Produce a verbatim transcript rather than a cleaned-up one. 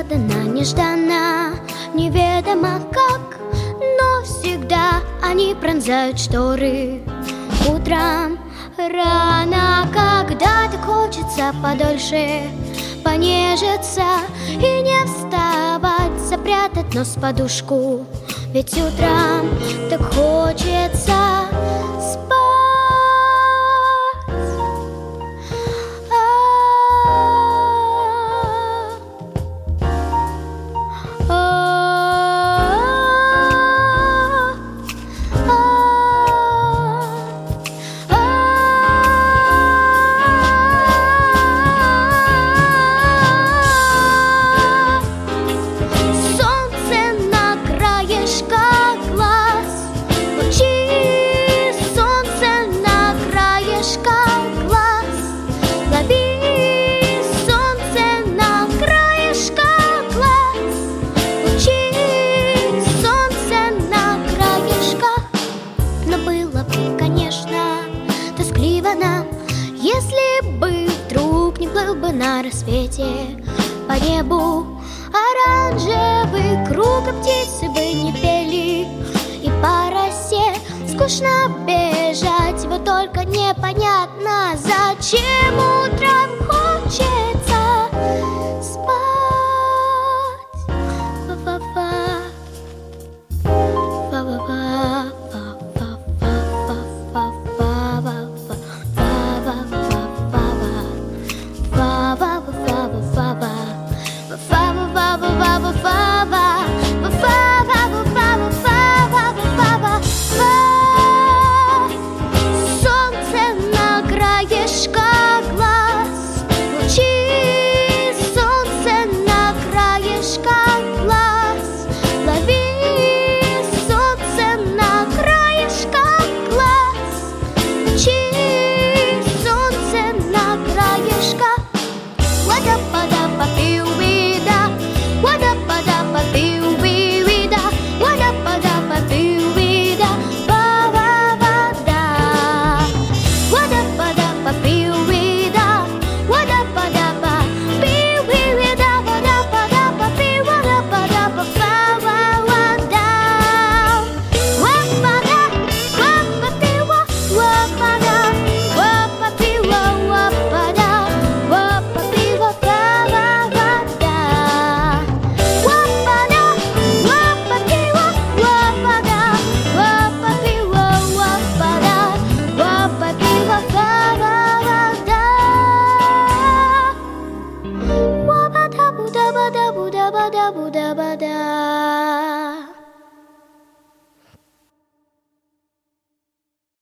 Неожиданно, нежданно, неведомо как, но всегда они пронзают шторы. Утром рано, когда так хочется подольше понежиться и не вставать, запрятать нос в подушку, ведь утром так хочется спать. Если бы вдруг не плыл бы на рассвете по небу оранжевый круг, а птицы бы не пели, и по росе скучно бежать, вот только непонятно, зачем утром хочется спать. Фа-фа-фа, фа-фа-фа. Ba-da-ba-da